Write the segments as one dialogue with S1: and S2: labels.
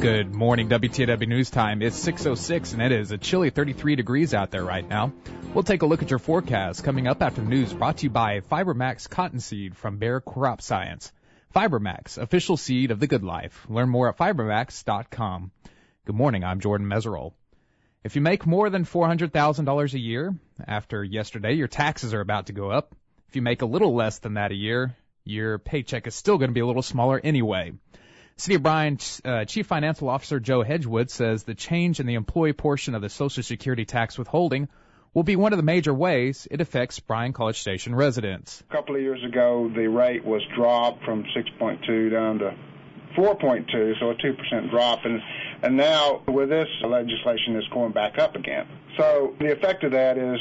S1: Good morning, WTAW News Time. It's 6:06, and it is a chilly 33 degrees out there right now. We'll take a look at your forecast coming up after the news, brought to you by FiberMax Cottonseed from Bayer Crop Science. FiberMax, official seed of the good life. Learn more at fibermax.com. Good morning, I'm Jordan Meserole. If you make more than $400,000 a year, after yesterday, your taxes are about to go up. If you make a little less than that a year, your paycheck is still going to be a little smaller anyway. City of Bryan Chief Financial Officer Joe Hedgewood says the change in the employee portion of the Social Security tax withholding will be one of the major ways it affects Bryan College Station residents.
S2: A couple of years ago, the rate was dropped from 6.2 down to 4.2, so a 2% drop. And now with this legislation, it's going back up again. So the effect of that is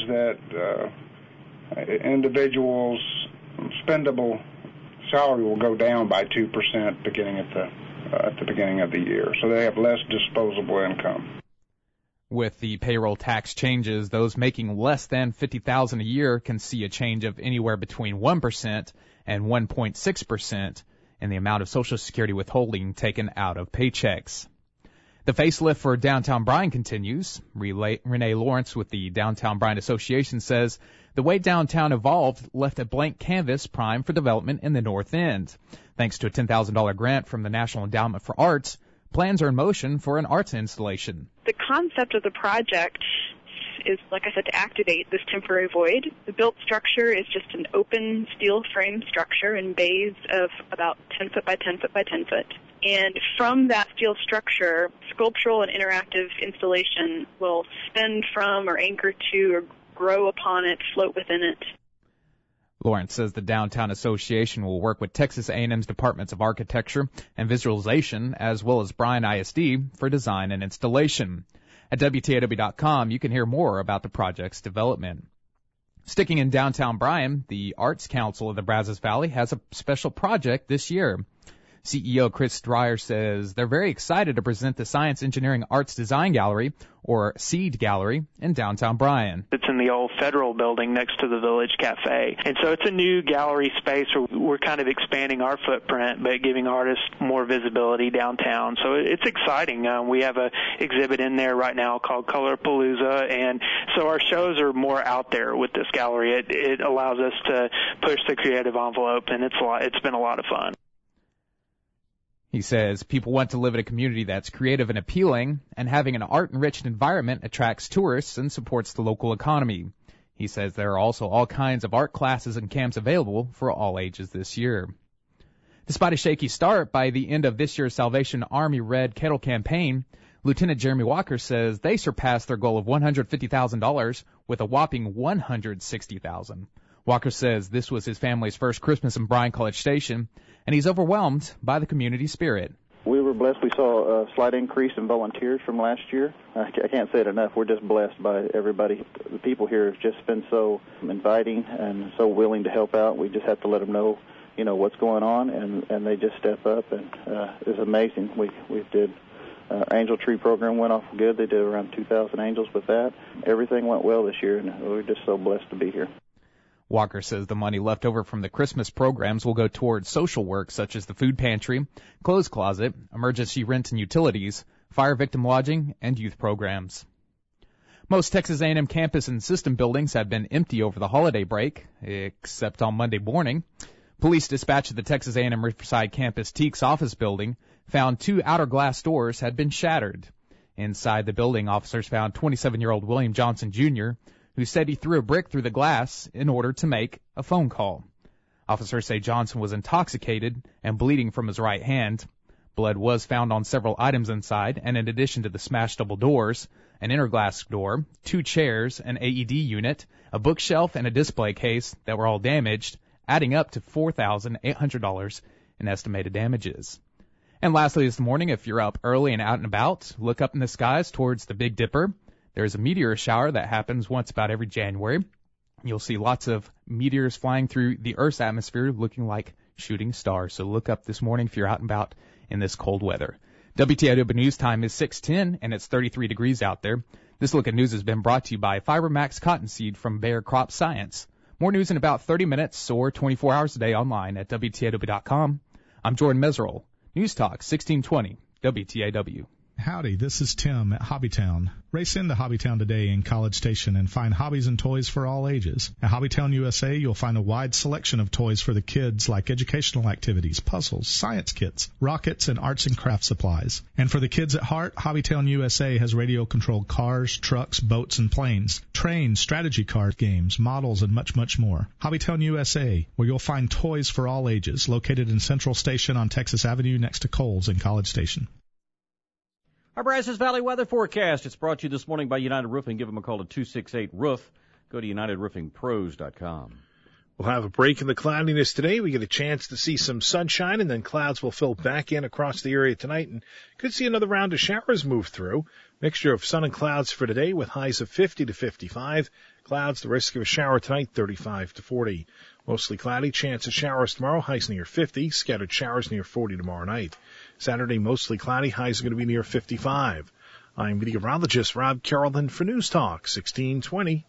S2: that individuals' spendable salary will go down by 2% beginning at the beginning of the year. So they have less disposable income.
S1: With the payroll tax changes, those making less than $50,000 a year can see a change of anywhere between 1% and 1.6% in the amount of Social Security withholding taken out of paychecks. The facelift for downtown Bryan continues. Renee Lawrence with the Downtown Bryan Association says the way downtown evolved left a blank canvas primed for development in the North End. Thanks to a $10,000 grant from the National Endowment for Arts, plans are in motion for an arts installation.
S3: The concept of the project is, like I said, to activate this temporary void. The built structure is just an open steel frame structure in bays of about 10 foot by 10 foot by 10 foot. And from that steel structure, sculptural and interactive installation will spin from or anchor to or grow upon it, float within it.
S1: Lawrence says the Downtown Association will work with Texas A&M's Departments of Architecture and Visualization, as well as Bryan ISD, for design and installation. At WTAW.com, you can hear more about the project's development. Sticking in downtown Bryan, the Arts Council of the Brazos Valley has a special project this year. CEO Chris Dreyer says they're very excited to present the Science, Engineering, Arts Design Gallery, or SEED Gallery, in downtown Bryan.
S4: It's in the old Federal building next to the Village Cafe. And so it's a new gallery space where we're kind of expanding our footprint, but giving artists more visibility downtown. So it's exciting. We have an exhibit in there right now called Colorpalooza, and so our shows are more out there with this gallery. It allows us to push the creative envelope, and it's been a lot of fun.
S1: He says people want to live in a community that's creative and appealing, and having an art-enriched environment attracts tourists and supports the local economy. He says there are also all kinds of art classes and camps available for all ages this year. Despite a shaky start, by the end of this year's Salvation Army Red Kettle campaign, Lieutenant Jeremy Walker says they surpassed their goal of $150,000 with a whopping $160,000. Walker says this was his family's first Christmas in Bryan College Station, and he's overwhelmed by the community spirit.
S5: We were blessed. We saw a slight increase in volunteers from last year. I can't say it enough. We're just blessed by everybody. The people here have just been so inviting and so willing to help out. We just have to let them know, what's going on, and they just step up, and it's amazing. We did Angel Tree program went off good. They did around 2,000 angels with that. Everything went well this year, and we're just so blessed to be here.
S1: Walker says the money left over from the Christmas programs will go towards social work such as the food pantry, clothes closet, emergency rent and utilities, fire victim lodging, and youth programs. Most Texas A&M campus and system buildings have been empty over the holiday break, except on Monday morning. Police dispatch at the Texas A&M Riverside campus Teaks office building found 2 outer glass doors had been shattered. Inside the building, officers found 27-year-old William Johnson, Jr., who said he threw a brick through the glass in order to make a phone call. Officers say Johnson was intoxicated and bleeding from his right hand. Blood was found on several items inside, and in addition to the smashed double doors, an inner glass door, 2 chairs, an AED unit, a bookshelf, and a display case that were all damaged, adding up to $4,800 in estimated damages. And lastly this morning, if you're up early and out and about, look up in the skies towards the Big Dipper. There's a meteor shower that happens once about every January. You'll see lots of meteors flying through the Earth's atmosphere looking like shooting stars. So look up this morning if you're out and about in this cold weather. WTAW News Time is 6:10, and it's 33 degrees out there. This look at news has been brought to you by FiberMax Cottonseed from Bayer Crop Science. More news in about 30 minutes or 24 hours a day online at WTAW.com. I'm Jordan Meserole. News Talk 1620 WTAW.
S6: Howdy, this is Tim at Hobbytown. Race into Hobbytown today in College Station and find hobbies and toys for all ages. At Hobbytown USA, you'll find a wide selection of toys for the kids like educational activities, puzzles, science kits, rockets, and arts and craft supplies. And for the kids at heart, Hobbytown USA has radio-controlled cars, trucks, boats, and planes, trains, strategy card games, models, and much, much more. Hobbytown USA, where you'll find toys for all ages, located in Central Station on Texas Avenue next to Kohl's in College Station.
S7: Our Brazos Valley weather forecast. It's brought to you this morning by United Roofing. Give them a call at 268-ROOF. Go to UnitedRoofingPros.com.
S8: We'll have a break in the cloudiness today. We get a chance to see some sunshine, and then clouds will fill back in across the area tonight, and could see another round of showers move through. Mixture of sun and clouds for today with highs of 50 to 55. Clouds, the risk of a shower tonight, 35 to 40. Mostly cloudy, chance of showers tomorrow, highs near 50. Scattered showers near 40 tomorrow night. Saturday, mostly cloudy, highs are going to be near 55. I'm meteorologist Rob Carrollton for News Talk 1620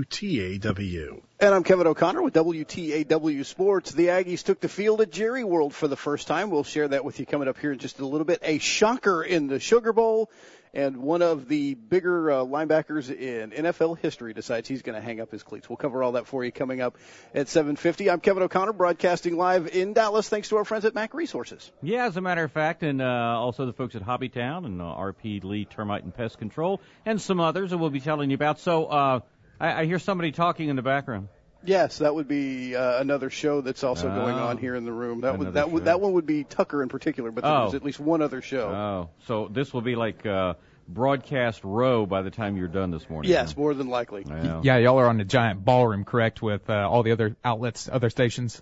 S8: WTAW.
S9: And I'm Kevin O'Connor with WTAW Sports. The Aggies took the field at Jerry World for the first time. We'll share that with you coming up here in just a little bit. A shocker in the Sugar Bowl. And one of the bigger linebackers in NFL history decides he's going to hang up his cleats. We'll cover all that for you coming up at 7:50. I'm Kevin O'Connor, broadcasting live in Dallas, thanks to our friends at Mac Resources.
S7: Yeah, as a matter of fact, and also the folks at Hobbytown and RP Lee Termite and Pest Control, and some others that we'll be telling you about. So I hear somebody talking in the background.
S9: Yes, that would be another show that's also going on here in the room. That one would be Tucker in particular, but there's at least one other show.
S7: Oh, so this will be like broadcast row by the time you're done this morning.
S9: Yes, more than likely.
S1: Yeah, y'all are on a giant ballroom, correct, with all the other outlets, other stations?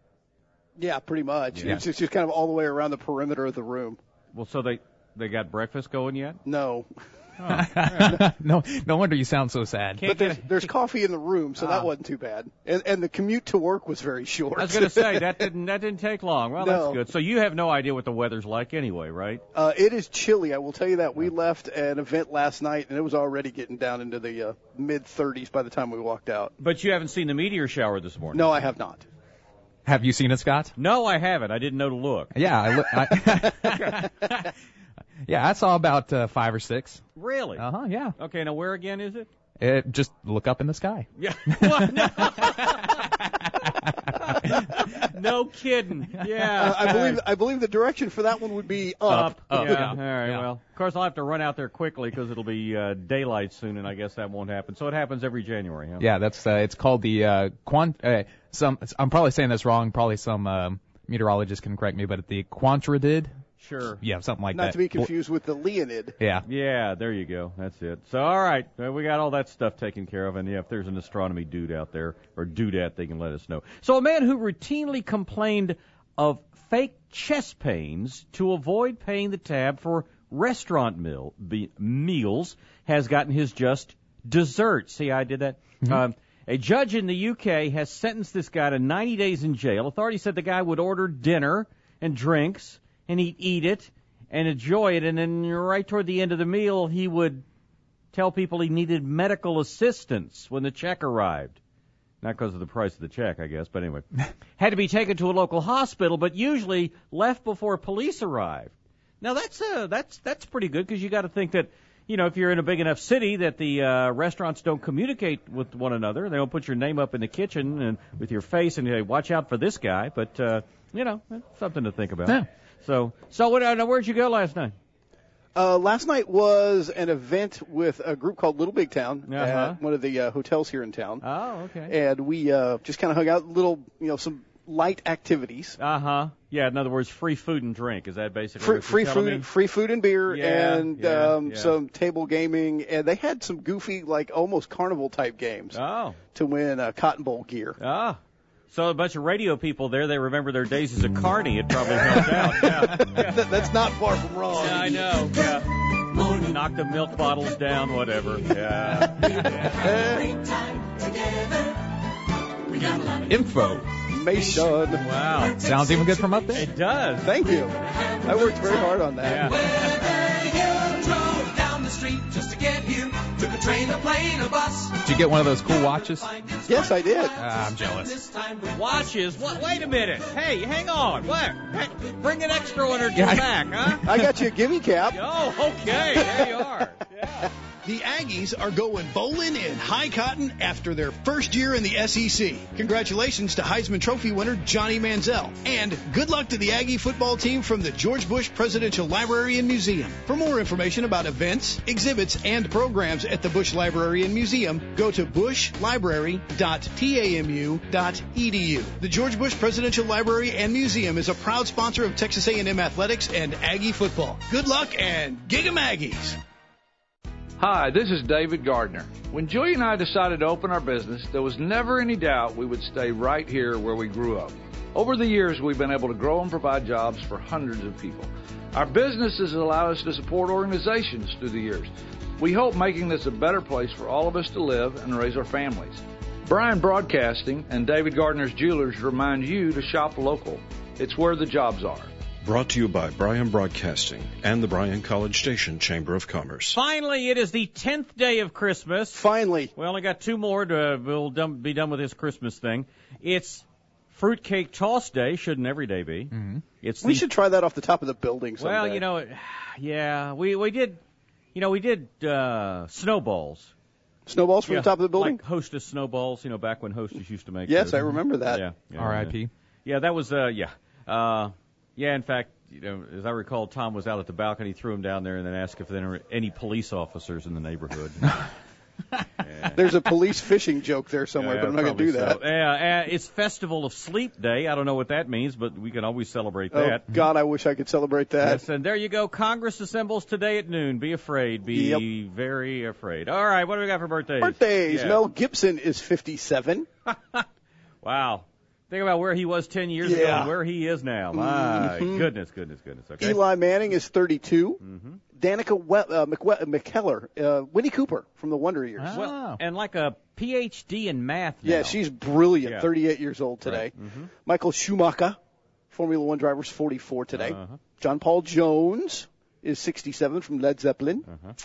S9: Yeah, pretty much.
S1: Yeah.
S9: It's just kind of all the way around the perimeter of the room.
S7: Well, so they got breakfast going yet?
S9: No.
S7: Oh.
S1: No wonder you sound so sad.
S9: But there's coffee in the room, so that wasn't too bad. And the commute to work was very short.
S7: I was going to say, that didn't take long. Well,
S9: No.
S7: That's good. So you have no idea what the weather's like anyway, right?
S9: It is chilly, I will tell you that. We left an event last night, and it was already getting down into the mid-30s by the time we walked out.
S7: But you haven't seen the meteor shower this morning.
S9: No, I have not.
S1: Have you seen it, Scott?
S7: No, I haven't. I didn't know to look.
S1: Yeah, I saw about 5 or 6.
S7: Really?
S1: Yeah.
S7: Okay, now where again is it?
S1: Just look up in the sky.
S7: Yeah. What? No. No kidding. Yeah.
S9: I believe the direction for that one would be up.
S7: Up.
S1: Yeah.
S7: All right.
S1: Yeah.
S7: Well, of course I'll have to run out there quickly because it'll be daylight soon, and I guess that won't happen. So it happens every January. Huh?
S1: Yeah, that's it's called the I'm probably saying this wrong. Probably some meteorologist can correct me, but the Quantradid.
S7: Sure.
S1: Yeah, something like that.
S9: Not to be confused with the Leonid.
S1: Yeah.
S7: Yeah, there you go. That's it. So, all right, we got all that stuff taken care of, and yeah, if there's an astronomy dude out there or dudette, they can let us know. So, a man who routinely complained of fake chest pains to avoid paying the tab for restaurant meals has gotten his just desserts. See, I did that.
S1: Mm-hmm.
S7: A judge in the UK has sentenced this guy to 90 days in jail. Authorities said the guy would order dinner and drinks, and he'd eat it and enjoy it, and then right toward the end of the meal, he would tell people he needed medical assistance when the check arrived. Not because of the price of the check, I guess, but anyway. Had to be taken to a local hospital, but usually left before police arrived. Now, that's pretty good, because you got to think that, if you're in a big enough city that the restaurants don't communicate with one another, they don't put your name up in the kitchen and with your face and say, watch out for this guy, but, that's something to think about.
S1: Yeah.
S7: So where'd you go last night?
S9: Last night was an event with a group called Little Big Town at one of the hotels here in town.
S7: Oh, okay.
S9: And we just kind of hung out, some light activities.
S7: Yeah, in other words, free food and drink. Is that basically
S9: free food and beer, and
S7: yeah.
S9: some table gaming, and they had some goofy, like almost carnival type games to win Cotton Bowl gear.
S7: So a bunch of radio people there, they remember their days as a carny. It probably helped out. Yeah.
S9: That's not far from wrong.
S7: Yeah, I know. Yeah. Knock the milk bottles down, whatever. Yeah.
S1: Info.
S9: Mason.
S7: Wow.
S1: Sounds even good from up there.
S7: It does.
S9: Thank you. I worked very hard on that.
S7: Yeah.
S10: Drove down the street just to get here to Took a train, a plane, a bus.
S1: Did you get one of those cool watches?
S9: Yes, I did.
S1: I'm jealous.
S7: Watches? What? Wait a minute. Hey, hang on. What? Hey, bring an extra one or two back, huh?
S9: I got you a gimme cap.
S7: Oh, okay. There you are. Yeah.
S11: The Aggies are going bowling in High Cotton after their first year in the SEC. Congratulations to Heisman Trophy winner Johnny Manziel. And good luck to the Aggie football team from the George Bush Presidential Library and Museum. For more information about events, exhibits, and programs at the Bush Library and Museum, go to bushlibrary.tamu.edu. The George Bush Presidential Library and Museum is a proud sponsor of Texas A&M athletics and Aggie football. Good luck and gig 'em Aggies!
S12: Hi, this is David Gardner. When Julie and I decided to open our business, there was never any doubt we would stay right here where we grew up. Over the years, we've been able to grow and provide jobs for hundreds of people. Our businesses allow us to support organizations through the years. We hope making this a better place for all of us to live and raise our families. Bryan Broadcasting and David Gardner's Jewelers remind you to shop local. It's where the jobs are.
S13: Brought to you by Bryan Broadcasting and the Bryan College Station Chamber of Commerce.
S7: Finally, it is the 10th day of Christmas.
S9: Finally.
S7: We only got 2 more we'll be done with this Christmas thing. It's Fruitcake Toss Day. Shouldn't every day be.
S9: Mm-hmm. We should try that off the top of the building someday.
S7: Well, yeah, we did snowballs.
S9: Snowballs from the top of the building?
S7: Like Hostess snowballs, back when Hostess used to make
S9: Yes,
S7: those.
S9: I remember that.
S7: Yeah.
S1: R.I.P.
S7: Yeah, that was, yeah, in fact, as I recall, Tom was out at the balcony, threw him down there, and then asked if there were any police officers in the neighborhood.
S9: There's a police fishing joke there somewhere, but I'm not going to do that.
S7: So. Yeah, it's Festival of Sleep Day. I don't know what that means, but we can always celebrate that.
S9: Oh, God, I wish I could celebrate that.
S7: Yes, and there you go. Congress assembles today at noon. Be afraid. Be very afraid. All right, what do we got for birthdays?
S9: Birthdays. Yeah. Mel Gibson is 57.
S7: Wow. Think about where he was 10 years ago and where he is now. My goodness. Okay.
S9: Eli Manning is 32. Mm-hmm. Danica McKellar, Winnie Cooper from the Wonder Years.
S7: Well, and like a Ph.D. in math now.
S9: Yeah, she's brilliant. 38 years old today. Right. Mm-hmm. Michael Schumacher, Formula One driver, is 44 today. John Paul Jones is 67 from Led Zeppelin.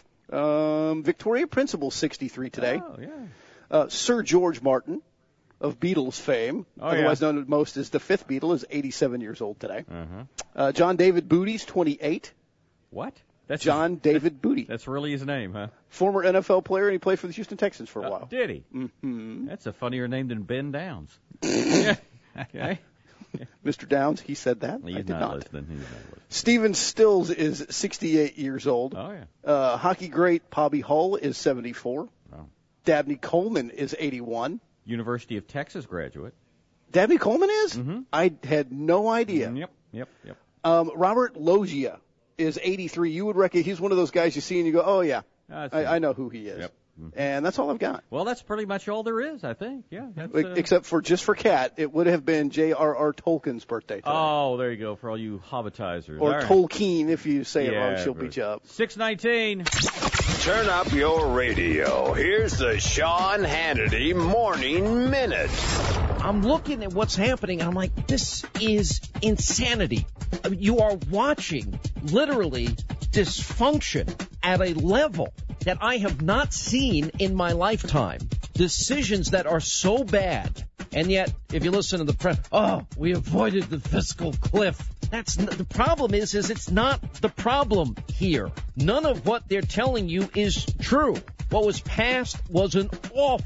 S9: Victoria Principal, 63 today.
S7: Oh, yeah.
S9: Sir George Martin of Beatles fame, otherwise known most as the fifth Beatle, is 87 years old today. John David Booty's 28.
S7: What?
S9: That's John David Booty.
S7: That's really his name, huh?
S9: Former NFL player, and he played for the Houston Texans for a while.
S7: Did he?
S9: Mm-hmm.
S7: That's a funnier name than Ben Downs. Yeah. Okay.
S9: Mr. Downs, he said that.
S7: He's
S9: I did
S7: not listening. He's not listening.
S9: Steven Stills is 68 years old.
S7: Oh, yeah.
S9: Hockey great Bobby Hull is 74.
S7: Oh.
S9: Dabney Coleman is 81.
S7: University of Texas graduate.
S9: Dabney Coleman is?
S7: Mm-hmm.
S9: I had no idea.
S7: Yep.
S9: Robert Loggia is 83. You would reckon he's one of those guys you see and you go, oh, yeah, I know who he is.
S7: Yep.
S9: And that's all I've got.
S7: Well, that's pretty much all there is, I think. Yeah.
S9: Except for just for Kat, it would have been J.R.R. Tolkien's birthday today.
S7: Oh, there you go, for all you Hobbitizers.
S9: Or Tolkien, if you say it wrong, she'll beat you up.
S7: 619.
S14: Turn up your radio. Here's the Sean Hannity Morning Minute.
S15: I'm looking at what's happening, and I'm like, this is insanity. You are watching, literally, dysfunction at a level that I have not seen in my lifetime. Decisions that are so bad, and yet, if you listen to the press, we avoided the fiscal cliff. That's the problem is it's not the problem here. None of what they're telling you is true. What was passed was a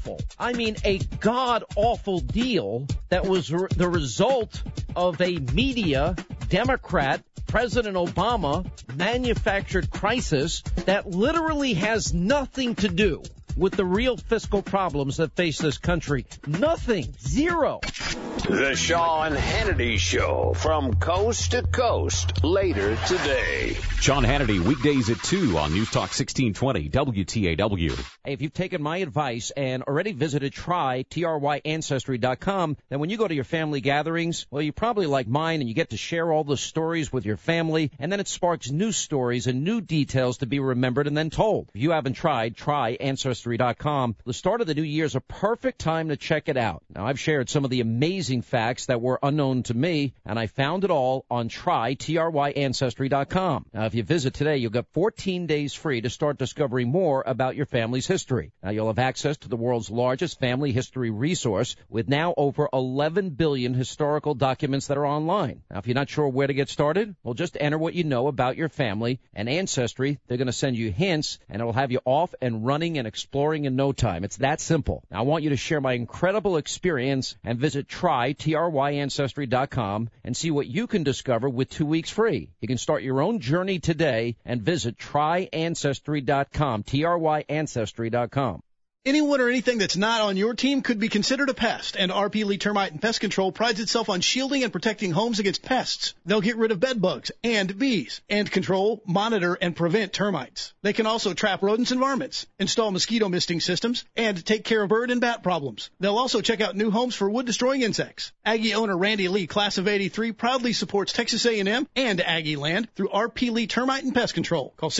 S15: god-awful deal that was the result of a media Democrat, President Obama, manufactured crisis that literally has nothing to do with the real fiscal problems that face this country. Nothing. Zero.
S14: The Sean Hannity Show from coast to coast later today.
S16: Sean Hannity, weekdays at 2 on News Talk 1620 WTAW.
S15: Hey, if you've taken my advice and already visited tryancestry.com, then when you go to your family gatherings, well, you're probably like mine and you get to share all the stories with your family, and then it sparks new stories and new details to be remembered and then told. If you haven't tried, try Ancestry tryancestry.com. The start of the new year is a perfect time to check it out. Now, I've shared some of the amazing facts that were unknown to me, and I found it all on tryancestry.com. Now, if you visit today, you'll get 14 days free to start discovering more about your family's history. Now, you'll have access to the world's largest family history resource with now over 11 billion historical documents that are online. Now, if you're not sure where to get started, well, just enter what you know about your family and Ancestry. They're going to send you hints, and it'll have you off and running and exploring in no time. It's that simple. Now, I want you to share my incredible experience and visit tryancestry.com and see what you can discover with 2 weeks free. You can start your own journey today and visit tryancestry.com, tryancestry.com.
S11: Anyone or anything that's not on your team could be considered a pest, and RP Lee Termite and Pest Control prides itself on shielding and protecting homes against pests. They'll get rid of bed bugs and bees, and control, monitor, and prevent termites. They can also trap rodents and varmints, install mosquito misting systems, and take care of bird and bat problems. They'll also check out new homes for wood-destroying insects. Aggie owner Randy Lee, class of 83, proudly supports Texas A&M and Aggie Land through RP Lee Termite and Pest Control. Call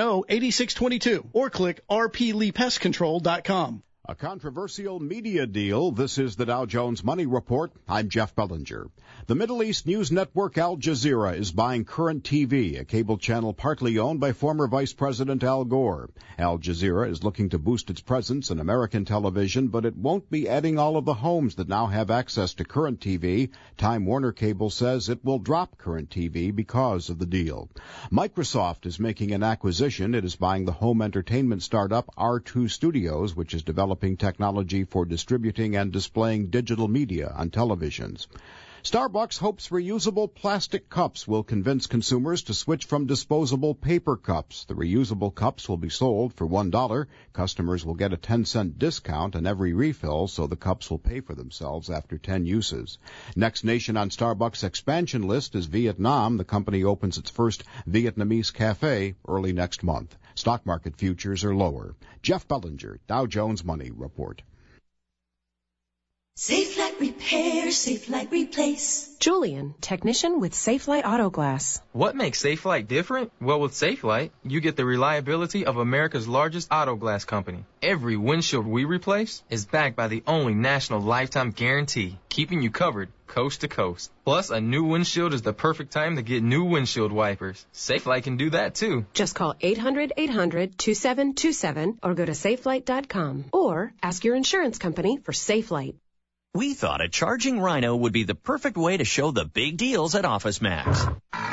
S11: 690-8622 or click rpleepestcontrol.com.
S17: A controversial media deal. This is the Dow Jones Money Report. I'm Jeff Bellinger. The Middle East news network Al Jazeera is buying Current TV, a cable channel partly owned by former Vice President Al Gore. Al Jazeera is looking to boost its presence in American television, but it won't be adding all of the homes that now have access to Current TV. Time Warner Cable says it will drop Current TV because of the deal. Microsoft is making an acquisition. It is buying the home entertainment startup R2 Studios, which is developing technology for distributing and displaying digital media on televisions. Starbucks hopes reusable plastic cups will convince consumers to switch from disposable paper cups. The reusable cups will be sold for $1. Customers will get a 10-cent discount on every refill, so the cups will pay for themselves after 10 uses. Next nation on Starbucks' expansion list is Vietnam. The company opens its first Vietnamese cafe early next month. Stock market futures are lower. Jeff Bellinger, Dow Jones Money Report.
S18: Safelite Repair, Safelite Replace.
S19: Julian, technician with Safelite Auto Glass.
S20: What makes Safelite different? Well, with Safelite, you get the reliability of America's largest auto glass company. Every windshield we replace is backed by the only national lifetime guarantee, keeping you covered coast to coast. Plus, a new windshield is the perfect time to get new windshield wipers. Safelite can do that, too.
S19: Just call 800-800-2727 or go to safelite.com or ask your insurance company for Safelite.
S21: We thought a charging Rhino would be the perfect way to show the big deals at Office Max.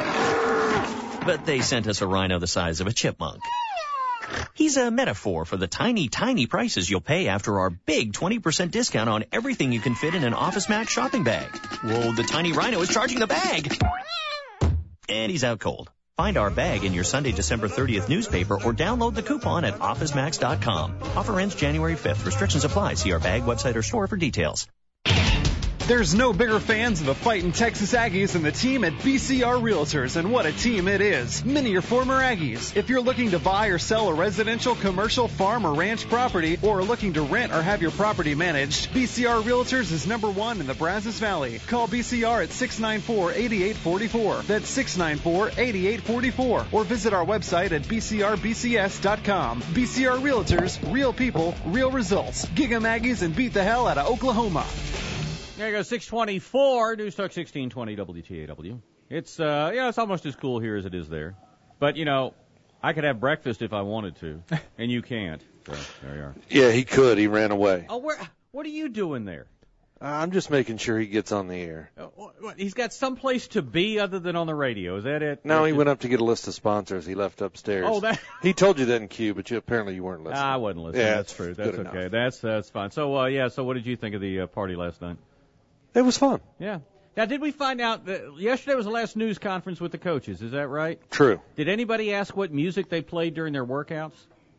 S21: But they sent us a Rhino the size of a chipmunk. He's a metaphor for the tiny, tiny prices you'll pay after our big 20% discount on everything you can fit in an Office Max shopping bag. Whoa, the tiny Rhino is charging the bag! And he's out cold. Find our bag in your Sunday, December 30th newspaper or download the coupon at OfficeMax.com. Offer ends January 5th. Restrictions apply. See our bag website or store for details.
S22: There's no bigger fans of the fighting Texas Aggies than the team at BCR Realtors, and what a team it is. Many are former Aggies. If you're looking to buy or sell a residential, commercial, farm, or ranch property, or are looking to rent or have your property managed, BCR Realtors is number one in the Brazos Valley. Call BCR at 694-8844. That's 694-8844. Or visit our website at bcrbcs.com. BCR Realtors, real people, real results. Gig 'em Aggies and beat the hell out of Oklahoma.
S7: There you go, 624, News Talk 1620 WTAW. It's almost as cool here as it is there. But, I could have breakfast if I wanted to, and you can't. So, there you are.
S23: Yeah, he could. He ran away.
S7: Oh, what are you doing there?
S23: I'm just making sure he gets on the air.
S7: He's got someplace to be other than on the radio. Is that it?
S23: No, he went up to get a list of sponsors. He left upstairs.
S7: Oh, that.
S23: He told you that in Q, but apparently you weren't listening.
S7: I wasn't listening.
S23: Yeah,
S7: that's true. That's okay. That's fine. So, so what did you think of the party last night?
S23: It was fun.
S7: Yeah. Now, did we find out that yesterday was the last news conference with the coaches? Is that right?
S23: True.
S7: Did anybody ask what music they played during their workouts?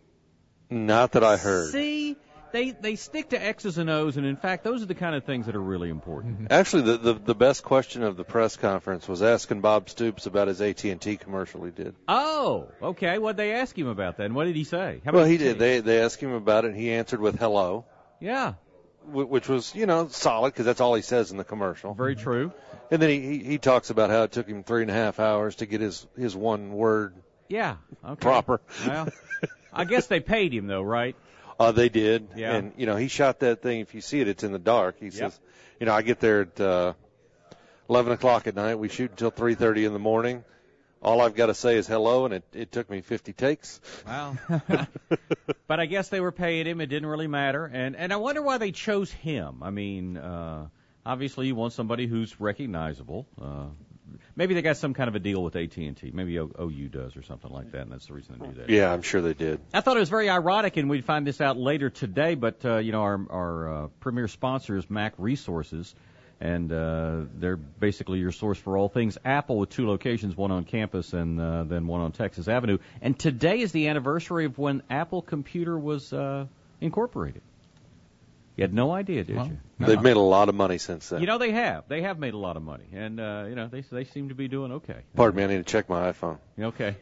S23: Not that I heard.
S7: See, they stick to X's and O's, and in fact, those are the kind of things that are really important.
S23: Actually, the best question of the press conference was asking Bob Stoops about his AT&T commercial he did.
S7: Oh, okay. What did they ask him about that, and what did he say?
S23: Well, he did. They asked him about it, and he answered with hello.
S7: Yeah.
S23: Which was, solid because that's all he says in the commercial.
S7: Very true.
S23: And then he talks about how it took him 3.5 hours to get his one word
S7: okay.
S23: proper.
S7: Well, I guess they paid him, though, right?
S23: They did.
S7: Yeah.
S23: And, he shot that thing. If you see it, it's in the dark. He says, I get there at 11 o'clock at night. We shoot until 3:30 in the morning. All I've got to say is hello, and it took me 50 takes.
S7: Wow. But I guess they were paying him. It didn't really matter. And I wonder why they chose him. I mean, obviously you want somebody who's recognizable. Maybe they got some kind of a deal with AT&T. Maybe OU does or something like that, and that's the reason they do that.
S23: Yeah, I'm sure they did.
S7: I thought it was very ironic, and we'd find this out later today, but, our premier sponsor is Mac Resources, and they're basically your source for all things Apple with 2 locations, one on campus and then one on Texas Avenue. And today is the anniversary of when Apple Computer was incorporated. You had no idea, did you?
S23: They've made a lot of money since then.
S7: They have. They have made a lot of money. And, they seem to be doing okay.
S23: Pardon me, I need to check my iPhone.
S7: Okay.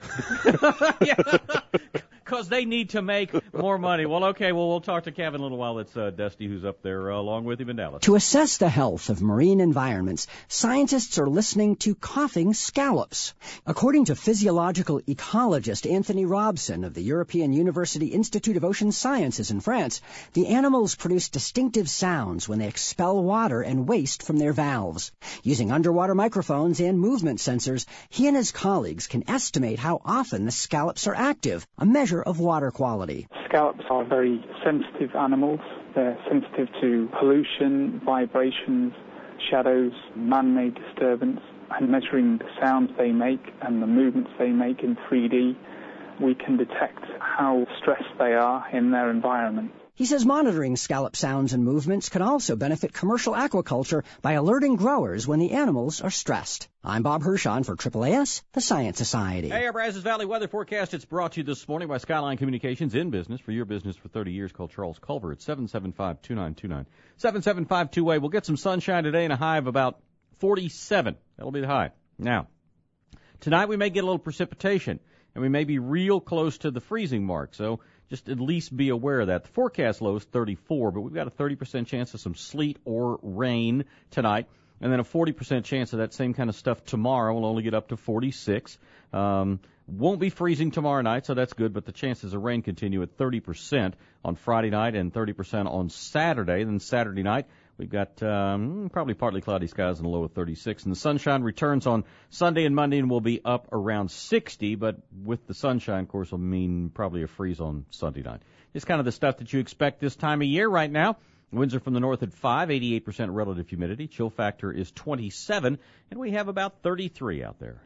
S7: Because they need to make more money. Well, okay, we'll talk to Kevin in a little while. It's Dusty who's up there along with him in Dallas.
S2: To assess the health of marine environments, scientists are listening to coughing scallops. According to physiological ecologist Anthony Robson of the European University Institute of Ocean Sciences in France, the animals produce distinctive sounds when they expel water and waste from their valves. Using underwater microphones and movement sensors, he and his colleagues can estimate how often the scallops are active, a measure of water quality.
S3: Scallops are very sensitive animals. They're sensitive to pollution, vibrations, shadows, man-made disturbance, and measuring the sounds they make and the movements they make in 3D, we can detect how stressed they are in their environment.
S2: He says monitoring scallop sounds and movements can also benefit commercial aquaculture by alerting growers when the animals are stressed. I'm Bob Hershon for AAAS, the Science Society.
S7: Hey, our Brazos Valley weather forecast. It's brought to you this morning by Skyline Communications, in business for your business for 30 years. Call Charles Culver at 775-2929. 775-2way. We'll get some sunshine today and a high of about 47. That'll be the high. Now, tonight we may get a little precipitation, and we may be real close to the freezing mark, so just at least be aware of that. The forecast low is 34, but we've got a 30% chance of some sleet or rain tonight, and then a 40% chance of that same kind of stuff tomorrow. We'll only get up to 46. Won't be freezing tomorrow night, so that's good, but the chances of rain continue at 30% on Friday night and 30% on Saturday. Then Saturday night, we've got probably partly cloudy skies and a low of 36. And the sunshine returns on Sunday and Monday and will be up around 60, but with the sunshine, of course, will mean probably a freeze on Sunday night. It's kind of the stuff that you expect this time of year right now. Winds are from the north at 5, 88% relative humidity. Chill factor is 27, and we have about 33 out there.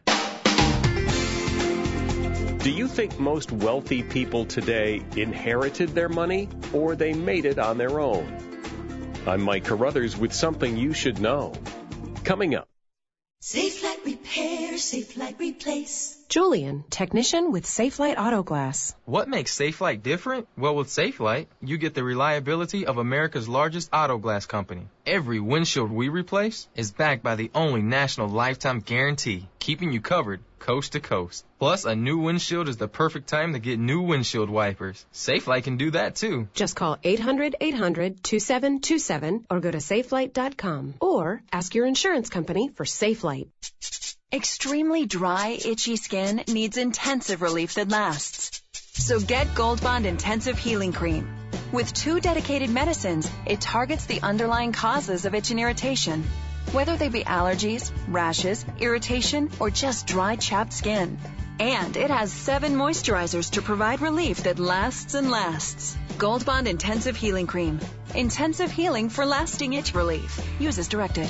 S4: Do you think most wealthy people today inherited their money or they made it on their own? I'm Mike Carruthers with something you should know. Coming up.
S18: Safelite Repair, Safelite Replace.
S19: Julian, technician with Safelite Auto Glass.
S20: What makes Safelite different? Well, with Safelite, you get the reliability of America's largest auto glass company. Every windshield we replace is backed by the only national lifetime guarantee, keeping you covered coast to coast. Plus, a new windshield is the perfect time to get new windshield wipers. Safelite can do that too.
S19: Just call 800-800-2727 or go to safelite.com or ask your insurance company for Safelite.
S24: Extremely dry, itchy skin needs intensive relief that lasts. So get Gold Bond Intensive Healing Cream. With 2 dedicated medicines, it targets the underlying causes of itch and irritation, whether they be allergies, rashes, irritation, or just dry, chapped skin. And it has 7 moisturizers to provide relief that lasts and lasts. Gold Bond Intensive Healing Cream. Intensive healing for lasting itch relief. Use as directed.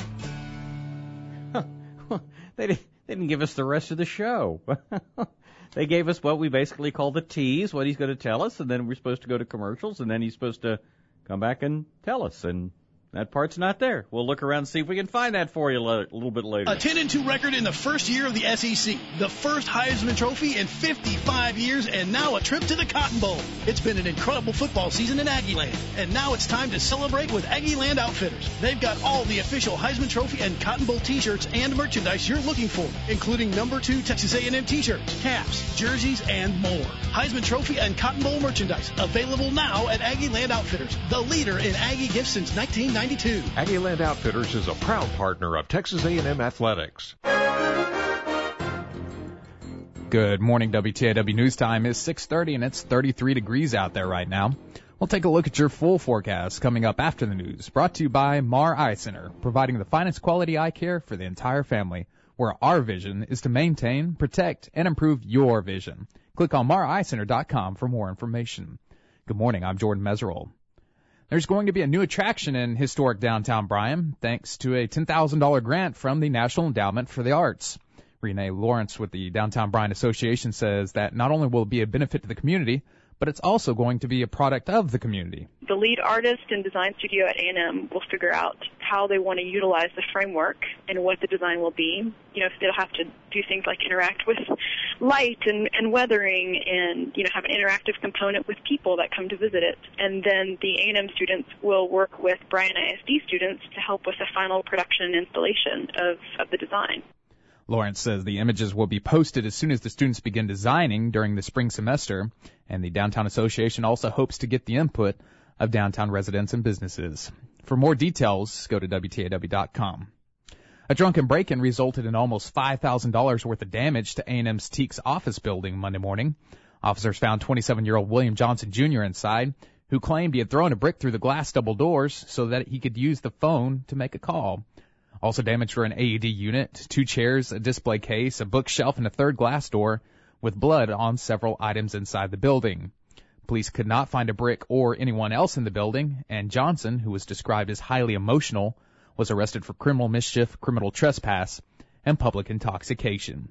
S7: They didn't give us the rest of the show. They gave us what we basically call the tease, what he's going to tell us, and then we're supposed to go to commercials, and then he's supposed to come back and tell us, and that part's not there. We'll look around and see if we can find that for you a little bit later.
S11: A 10-2 record in the first year of the SEC, the first Heisman Trophy in 55 years, and now a trip to the Cotton Bowl. It's been an incredible football season in Aggieland, and now it's time to celebrate with Aggieland Outfitters. They've got all the official Heisman Trophy and Cotton Bowl t-shirts and merchandise you're looking for, including number 2 Texas A&M t-shirts, caps, jerseys, and more. Heisman Trophy and Cotton Bowl merchandise available now at Aggieland Outfitters, the leader in Aggie gifts since 1992.
S25: Aggieland Outfitters is a proud partner of Texas A&M Athletics.
S1: Good morning, WTAW News Time is 6:30 and it's 33 degrees out there right now. We'll take a look at your full forecast coming up after the news. Brought to you by Mar Eye Center, providing the finest quality eye care for the entire family, where our vision is to maintain, protect, and improve your vision. Click on mareyecenter.com for more information. Good morning, I'm Jordan Meserol. There's going to be a new attraction in historic downtown Bryan, thanks to a $10,000 grant from the National Endowment for the Arts. Renee Lawrence with the Downtown Bryan Association says that not only will it be a benefit to the community, but it's also going to be a product of the community.
S5: The lead artist and design studio at A&M will figure out how they want to utilize the framework and what the design will be. You know, if they'll have to do things like interact with light and weathering and, you know, have an interactive component with people that come to visit it. And then the A&M students will work with Bryan ISD students to help with the final production and installation of the design.
S1: Lawrence says the images will be posted as soon as the students begin designing during the spring semester, and the Downtown Association also hopes to get the input of downtown residents and businesses. For more details, go to WTAW.com. A drunken break-in resulted in almost $5,000 worth of damage to A&M's Teaks office building Monday morning. Officers found 27-year-old William Johnson Jr. inside, who claimed he had thrown a brick through the glass double doors so that he could use the phone to make a call. Also damaged were an AED unit, 2 chairs, a display case, a bookshelf, and a third glass door with blood on several items inside the building. Police could not find a brick or anyone else in the building, and Johnson, who was described as highly emotional, was arrested for criminal mischief, criminal trespass, and public intoxication.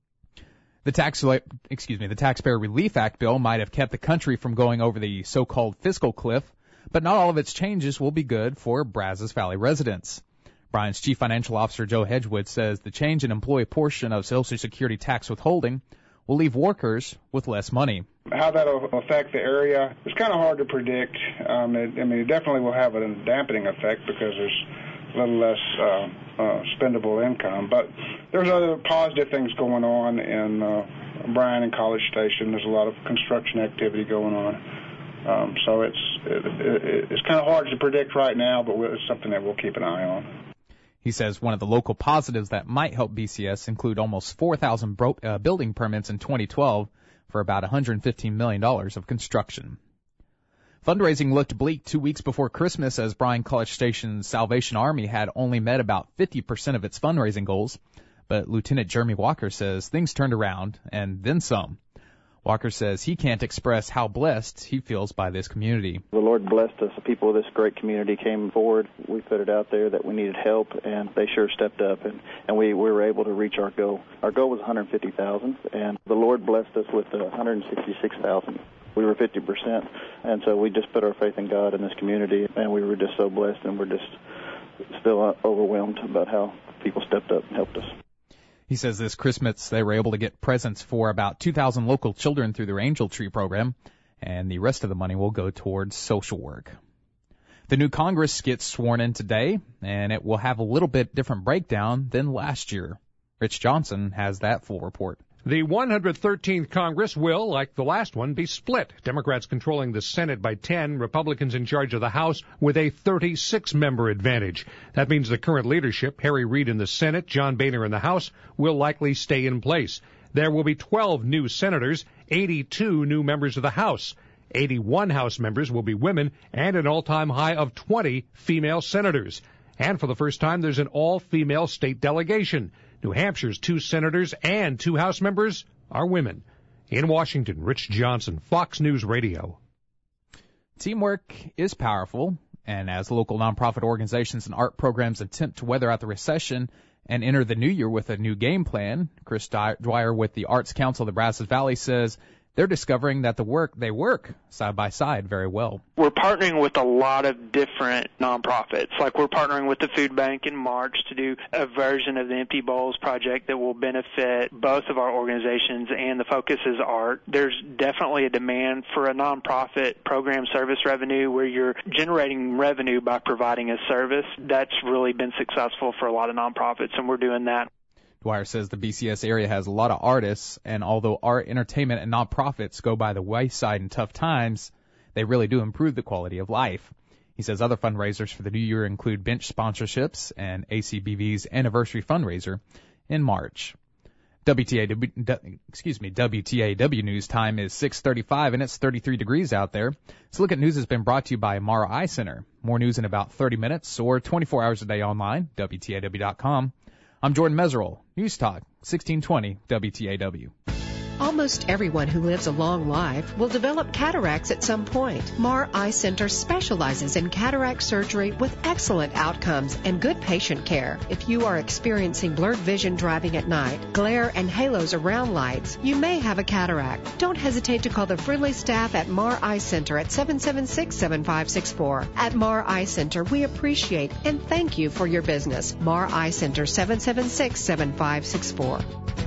S1: The Taxpayer Relief Act bill might have kept the country from going over the so-called fiscal cliff, but not all of its changes will be good for Brazos Valley residents. Bryan's Chief Financial Officer Joe Hedgewood says the change in employee portion of Social Security tax withholding will leave workers with less money.
S6: How that will affect the area is kind of hard to predict. It definitely will have a dampening effect because there's a little less spendable income. But there's other positive things going on in Bryan and College Station. There's a lot of construction activity going on. So it's kind of hard to predict right now, but it's something that we'll keep an eye on.
S1: He says one of the local positives that might help BCS include almost 4,000 building permits in 2012 for about $115 million of construction. Fundraising looked bleak 2 weeks before Christmas as Bryan College Station's Salvation Army had only met about 50% of its fundraising goals, but Lieutenant Jeremy Walker says things turned around and then some. Walker says he can't express how blessed he feels by this community.
S8: The Lord blessed us. The people of this great community came forward. We put it out there that we needed help, and they sure stepped up, and we were able to reach our goal. Our goal was $150,000, and the Lord blessed us with $166,000. We were 50%, and so we just put our faith in God in this community, and we were just so blessed, and we're just still overwhelmed about how people stepped up and helped us.
S1: He says this Christmas they were able to get presents for about 2,000 local children through their Angel Tree program, and the rest of the money will go towards social work. The new Congress gets sworn in today, and it will have a little bit different breakdown than last year. Rich Johnson has that full report.
S25: The 113th Congress will, like the last one, be split. Democrats controlling the Senate by 10, Republicans in charge of the House with a 36-member advantage. That means the current leadership, Harry Reid in the Senate, John Boehner in the House, will likely stay in place. There will be 12 new senators, 82 new members of the House. 81 House members will be women, and an all-time high of 20 female senators. And for the first time, there's an all-female state delegation. New Hampshire's 2 senators and 2 House members are women. In Washington, Rich Johnson, Fox News Radio.
S1: Teamwork is powerful, and as local nonprofit organizations and art programs attempt to weather out the recession and enter the new year with a new game plan, Chris Dwyer with the Arts Council of the Brazos Valley says they're discovering that they work side by side very well.
S10: We're partnering with a lot of different nonprofits. Like we're partnering with the Food Bank in March to do a version of the Empty Bowls project that will benefit both of our organizations, and the focus is art. There's definitely a demand for a nonprofit program service revenue where you're generating revenue by providing a service. That's really been successful for a lot of nonprofits, and we're doing that.
S1: Dwyer says the BCS area has a lot of artists, and although art, entertainment, and nonprofits go by the wayside in tough times, they really do improve the quality of life. He says other fundraisers for the new year include bench sponsorships and ACBV's anniversary fundraiser in March. WTAW news time is 6:35 and it's 33 degrees out there. This Look at News has been brought to you by Mara Eye Center. More news in about 30 minutes or 24 hours a day online, WTAW.com. I'm Jordan Meserol, News Talk, 1620 WTAW.
S19: Almost everyone who lives a long life will develop cataracts at some point. Mar Eye Center specializes in cataract surgery with excellent outcomes and good patient care. If you are experiencing blurred vision driving at night, glare and halos around lights, you may have a cataract. Don't hesitate to call the friendly staff at Mar Eye Center at 776-7564. At Mar Eye Center, we appreciate and thank you for your business. Mar Eye Center, 776-7564.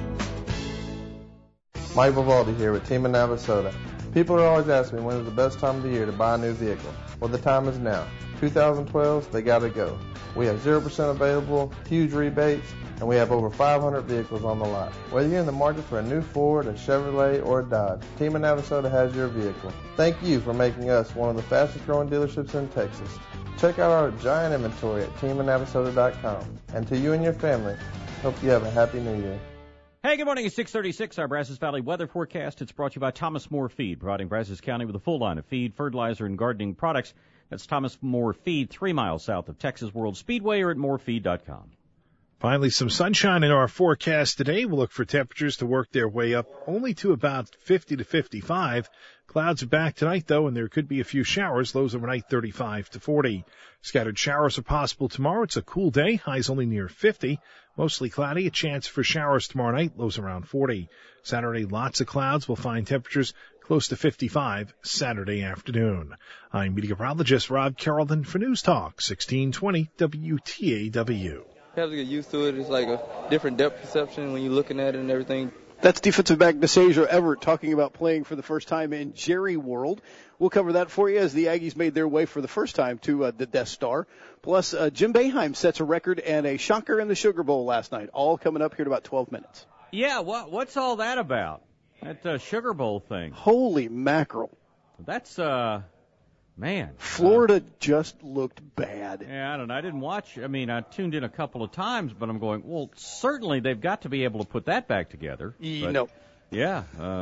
S9: Mike Vivaldi here with Team of Navasota. People are always asking me when is the best time of the year to buy a new vehicle. Well, the time is now. 2012s, they gotta go. We have 0% available, huge rebates, and we have over 500 vehicles on the lot. Whether you're in the market for a new Ford, a Chevrolet, or a Dodge, Team of Navasota has your vehicle. Thank you for making us one of the fastest growing dealerships in Texas. Check out our giant inventory at teamofnavasota.com. And to you and your family, hope you have a happy new year.
S7: Hey, good morning. It's 6:36. Our Brazos Valley weather forecast. It's brought to you by Thomas More Feed, providing Brazos County with a full line of feed, fertilizer, and gardening products. That's Thomas More Feed, 3 miles south of Texas World Speedway, or at morefeed.com.
S12: Finally, some sunshine in our forecast today. We'll look for temperatures to work their way up only to about 50 to 55. Clouds are back tonight, though, and there could be a few showers. Lows overnight 35 to 40. Scattered showers are possible tomorrow. It's a cool day. Highs only near 50. Mostly cloudy. A chance for showers tomorrow night. Lows around 40. Saturday, lots of clouds. We'll find temperatures close to 55 Saturday afternoon. I'm meteorologist Rob Carrollton for News Talk 1620 WTAW.
S13: You have to get used to it. It's like a different depth perception when you're looking at it and everything.
S14: That's defensive back Nasasia Everett talking about playing for the first time in Jerry World. We'll cover that for you as the Aggies made their way for the first time to the Death Star. Plus, Jim Boeheim sets a record and a shocker in the Sugar Bowl last night. All coming up here in about 12 minutes.
S7: Yeah, what's all that about? That Sugar Bowl thing.
S14: Holy mackerel.
S7: That's, man.
S14: Florida just looked bad.
S7: Yeah, I don't know. I didn't watch. I mean, I tuned in a couple of times, but I'm going, well, certainly they've got to be able to put that back together.
S14: No.
S7: Yeah.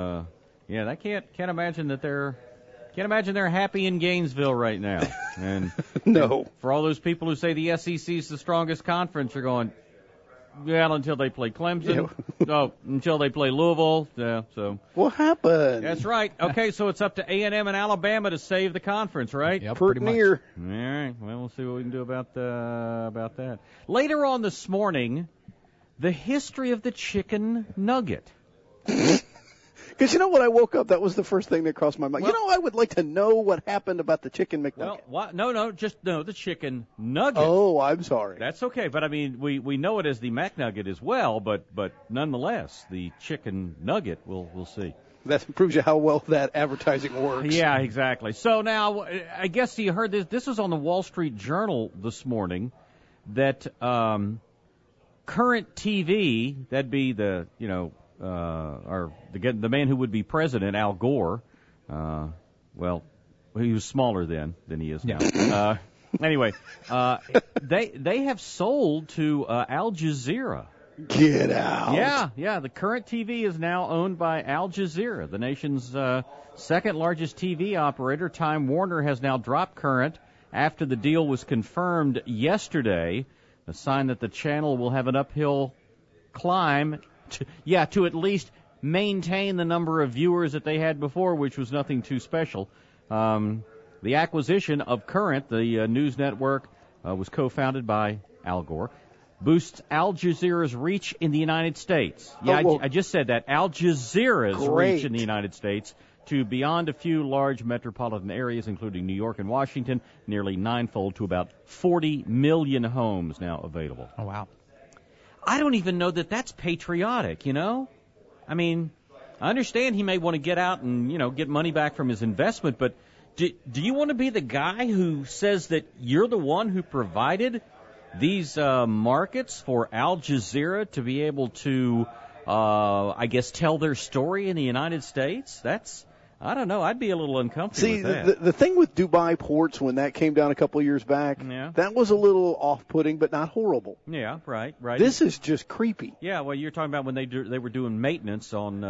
S7: I can't imagine that they're happy in Gainesville right now. And
S14: no.
S7: And for all those people who say the SEC is the strongest conference, you're going, well, until they play Clemson. No, until they play Louisville. Yeah, so.
S14: What happened?
S7: That's right. Okay, so it's up to A&M and Alabama to save the conference, right?
S14: Yep, pretty much. All
S7: right. Well, we'll see what we can do about that. Later on this morning, the history of the chicken nugget.
S14: Because you know when I woke up, that was the first thing that crossed my mind. Well, I would like to know what happened about the chicken McNugget.
S7: Well, no, the chicken nugget.
S14: Oh, I'm sorry.
S7: That's okay, but I mean, we know it as the McNugget as well, but nonetheless, the chicken nugget, we'll see.
S14: That proves you how well that advertising works.
S7: Yeah, exactly. So now, I guess you heard this. This was on the Wall Street Journal this morning that Current TV, that'd be the the man who would be president, Al Gore. Well, he was smaller then than he is now.
S1: Yeah.
S7: Anyway, they have sold to Al Jazeera.
S14: Get out.
S7: Yeah. The Current TV is now owned by Al Jazeera, the nation's second largest TV operator. Time Warner has now dropped Current after the deal was confirmed yesterday, a sign that the channel will have an uphill climb to at least maintain the number of viewers that they had before, which was nothing too special. The acquisition of Current, the news network, was co-founded by Al Gore, boosts Al Jazeera's reach in the United States. Yeah, I just said that. Al Jazeera's reach in the United States to beyond a few large metropolitan areas, including New York and Washington, nearly ninefold to about 40 million homes now available.
S1: Oh, wow.
S7: I don't even know that that's patriotic, you know? I mean, I understand he may want to get out and, get money back from his investment, but do you want to be the guy who says that you're the one who provided these markets for Al Jazeera to be able to, tell their story in the United States? That's I don't know. I'd be a little uncomfortable with that.
S14: The thing with Dubai ports when that came down a couple of years back, that was a little off-putting, but not horrible.
S7: Yeah, right.
S14: This is just creepy.
S7: Yeah, well, you're talking about when they were doing maintenance on,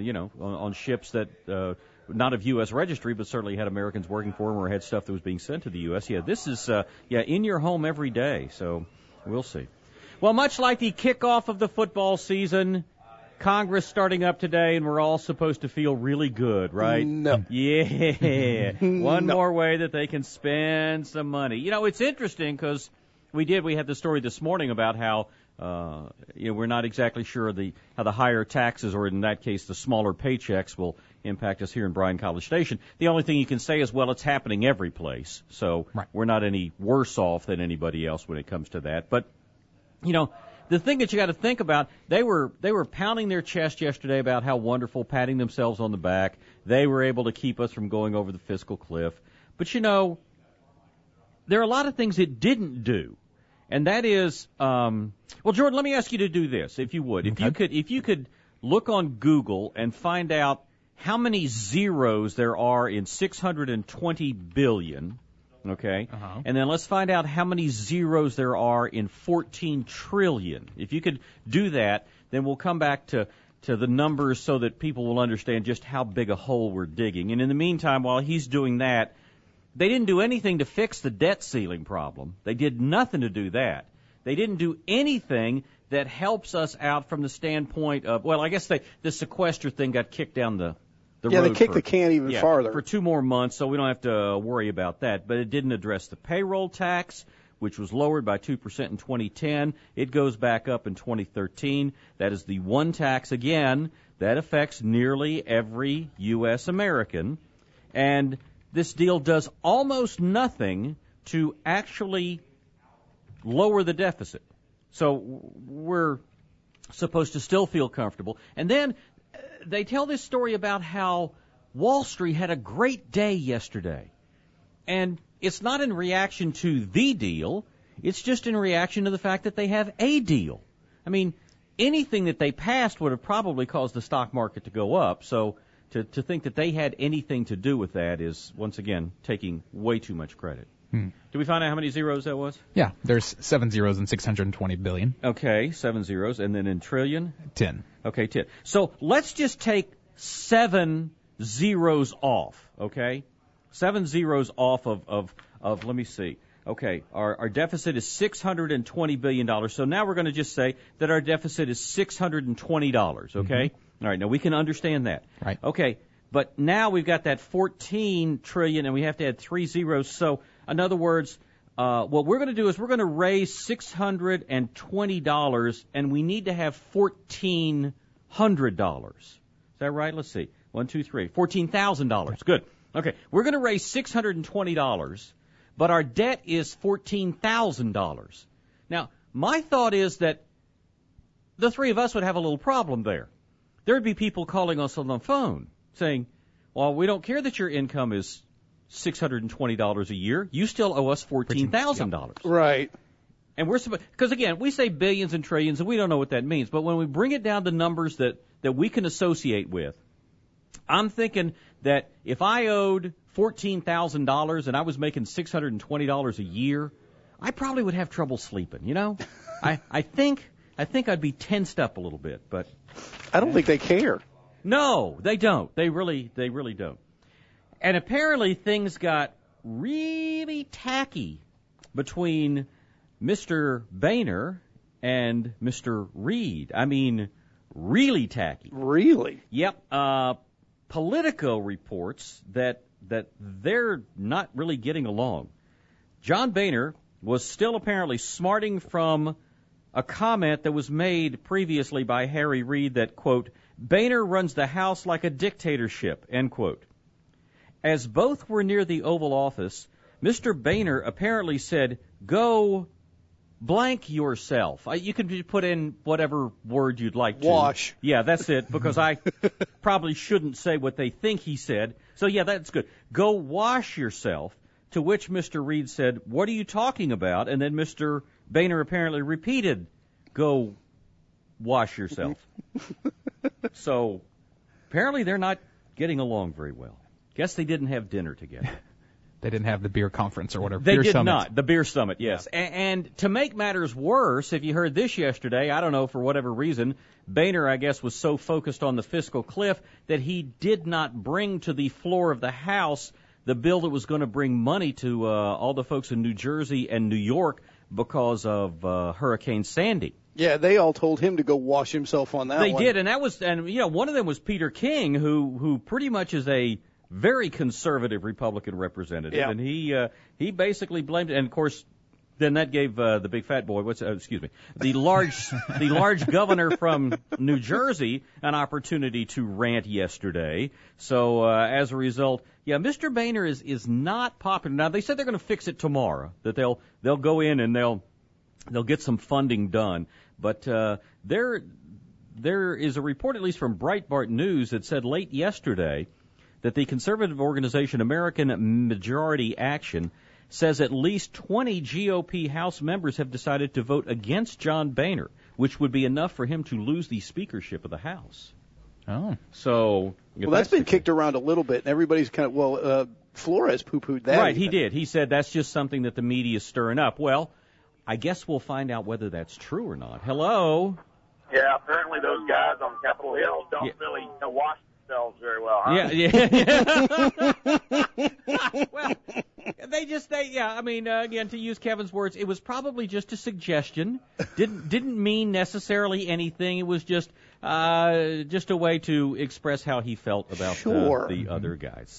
S7: on ships that not of U.S. registry, but certainly had Americans working for them or had stuff that was being sent to the U.S. Yeah, this is in your home every day. So we'll see. Well, much like the kickoff of the football season, Congress starting up today, and we're all supposed to feel really good, right?
S14: No.
S7: Yeah. One more way that they can spend some money. You know, it's interesting because we had the story this morning about how, we're not exactly sure how the higher taxes, or in that case, the smaller paychecks, will impact us here in Bryan College Station. The only thing you can say is, well, it's happening every place. So We're not any worse off than anybody else when it comes to that. But, the thing that you got to think about, they were pounding their chest yesterday about how wonderful, patting themselves on the back. They were able to keep us from going over the fiscal cliff. But there are a lot of things it didn't do, and that is, Jordan, let me ask you to do this, if you would. Okay. If you could look on Google and find out how many zeros there are in 620 billion. Okay, and then let's find out how many zeros there are in 14 trillion. If you could do that, then we'll come back to the numbers so that people will understand just how big a hole we're digging. And in the meantime, while he's doing that, they didn't do anything to fix the debt ceiling problem. They did nothing to do that. They didn't do anything that helps us out from the standpoint of, well, I guess the sequester thing got kicked down the road.
S14: They kicked the can even farther.
S7: For 2 more months, so we don't have to worry about that. But it didn't address the payroll tax, which was lowered by 2% in 2010. It goes back up in 2013. That is the one tax, again, that affects nearly every U.S. American. And this deal does almost nothing to actually lower the deficit. So we're supposed to still feel comfortable. And then they tell this story about how Wall Street had a great day yesterday. And it's not in reaction to the deal. It's just in reaction to the fact that they have a deal. I mean, anything that they passed would have probably caused the stock market to go up. So to think that they had anything to do with that is, once again, taking way too much credit. Did we find out how many zeros that was?
S1: Yeah, there's 7 zeros in 620 billion.
S7: Okay, 7 zeros. And then in trillion?
S1: 10.
S7: Okay, 10. So let's just take 7 zeros off, okay? 7 zeros off of let me see. Okay, our deficit is $620 billion. So now we're going to just say that our deficit is $620, okay? All right, now we can understand that.
S1: Right.
S7: Okay, but now we've got that 14 trillion and we have to add 3 zeros. So in other words, what we're going to do is we're going to raise $620 and we need to have $1,400. Is that right? Let's see. 1, 2, 3. $14,000. Good. Okay. We're going to raise $620, but our debt is $14,000. Now, my thought is that the three of us would have a little problem there. There would be people calling us on the phone saying, well, we don't care that your income is $620 a year. You still owe us $14,000.
S14: Right.
S7: And we're supposed, because again, we say billions and trillions, and we don't know what that means. But when we bring it down to numbers that we can associate with, I'm thinking that if I owed $14,000 and I was making $620 a year, I probably would have trouble sleeping. You know, I think I'd be tensed up a little bit. But
S14: I don't think they care.
S7: No, they don't. They really don't. And apparently things got really tacky between Mr. Boehner and Mr. Reed. I mean, really tacky.
S14: Really?
S7: Yep. Politico reports that they're not really getting along. John Boehner was still apparently smarting from a comment that was made previously by Harry Reid that, quote, Boehner runs the House like a dictatorship, end quote. As both were near the Oval Office, Mr. Boehner apparently said, go blank yourself. You can put in whatever word you'd like to.
S14: Wash.
S7: Yeah, that's it, because I probably shouldn't say what they think he said. So, yeah, that's good. Go wash yourself, to which Mr. Reid said, what are you talking about? And then Mr. Boehner apparently repeated, go wash yourself. So, apparently they're not getting along very well. Guess they didn't have dinner together.
S1: They didn't have the beer conference or whatever.
S7: They
S1: beer
S7: did
S1: summit.
S7: not. The beer summit, yes.
S1: Yeah.
S7: And to make matters worse, if you heard this yesterday, I don't know, for whatever reason, Boehner, I guess, was so focused on the fiscal cliff that he did not bring to the floor of the House the bill that was going to bring money to all the folks in New Jersey and New York because of Hurricane Sandy.
S14: Yeah, they all told him to go wash himself on that
S7: one. They did, and one of them was Peter King, who pretty much is a very conservative Republican representative,
S14: yeah.
S7: And he basically blamed it. And of course, then that gave the big fat boy, the large governor from New Jersey an opportunity to rant yesterday. So as a result, yeah, Mr. Boehner is not popular. Now they said they're going to fix it tomorrow. That they'll go in and they'll get some funding done. But there is a report, at least from Breitbart News, that said late yesterday that the conservative organization American Majority Action says at least 20 GOP House members have decided to vote against John Boehner, which would be enough for him to lose the speakership of the House.
S1: Oh.
S7: So,
S14: well, that's been kicked around a little bit, and everybody's kind of, Flores poo-pooed that.
S7: Right, he did. He said that's just something that the media is stirring up. Well, I guess we'll find out whether that's true or not. Hello?
S15: Yeah, apparently those guys on Capitol Hill don't really wash themselves very well, huh?
S7: Yeah. Well, again, to use Kevin's words, it was probably just a suggestion. Didn't mean necessarily anything. It was just a way to express how he felt about the other guys.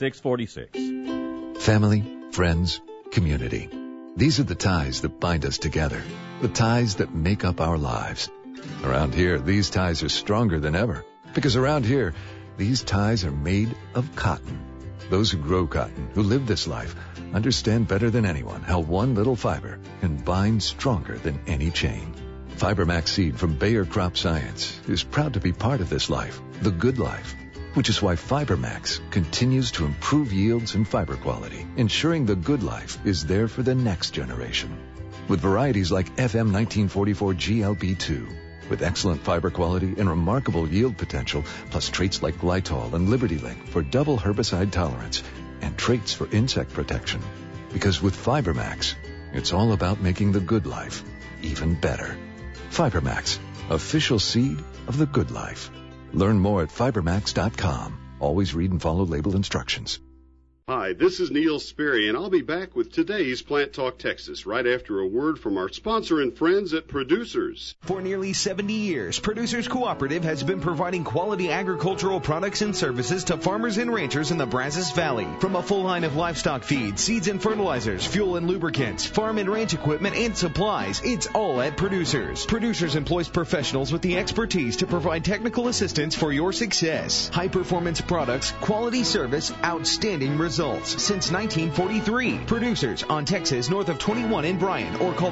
S7: 646.
S16: Family, friends, community. These are the ties that bind us together, the ties that make up our lives. Around here, these ties are stronger than ever, because around here, these ties are made of cotton. Those who grow cotton, who live this life, understand better than anyone how one little fiber can bind stronger than any chain. FiberMax seed from Bayer Crop Science is proud to be part of this life, the good life, which is why FiberMax continues to improve yields and fiber quality, ensuring the good life is there for the next generation. With varieties like FM 1944 GLB2, with excellent fiber quality and remarkable yield potential, plus traits like Glytol and Liberty Link for double herbicide tolerance, and traits for insect protection. Because with FiberMax, it's all about making the good life even better. FiberMax, official seed of the good life. Learn more at fibermax.com. Always read and follow label instructions.
S17: Hi, this is Neil Sperry, and I'll be back with today's Plant Talk Texas right after a word from our sponsor and friends at Producers.
S21: For nearly 70 years, Producers Cooperative has been providing quality agricultural products and services to farmers and ranchers in the Brazos Valley. From a full line of livestock feed, seeds and fertilizers, fuel and lubricants, farm and ranch equipment, and supplies, it's all at Producers. Producers employs professionals with the expertise to provide technical assistance for your success. High-performance products, quality service, outstanding results. Since 1943. Producers on Texas north of 21 in Bryan, or call